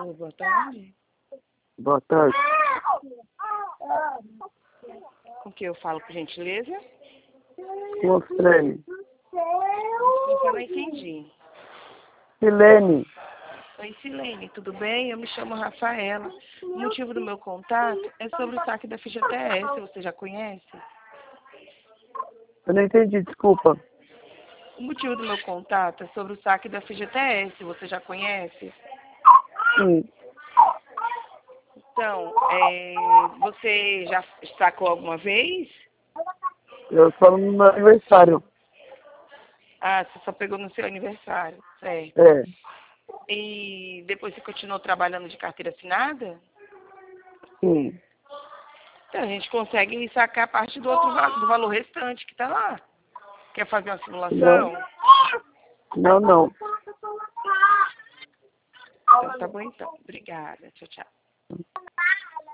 Alô, boa tarde. Boa tarde. Com que eu falo, por gentileza? Com Silene. Desculpa, não entendi. Silene. Oi, Silene, tudo bem? Eu me chamo Rafaela. O motivo do meu contato é sobre o saque da FGTS. Você já conhece? Eu não entendi, desculpa. O motivo do meu contato é sobre o saque da FGTS. Você já conhece? Sim. Então, você já sacou alguma vez? Eu só no meu aniversário. Ah, você só pegou no seu aniversário, certo. É. E depois você continuou trabalhando de carteira assinada? Sim. Então, a gente consegue sacar parte do outro do valor restante que está lá. Quer fazer uma simulação? Não. Então, tá bom então. Obrigada. Tchau, tchau.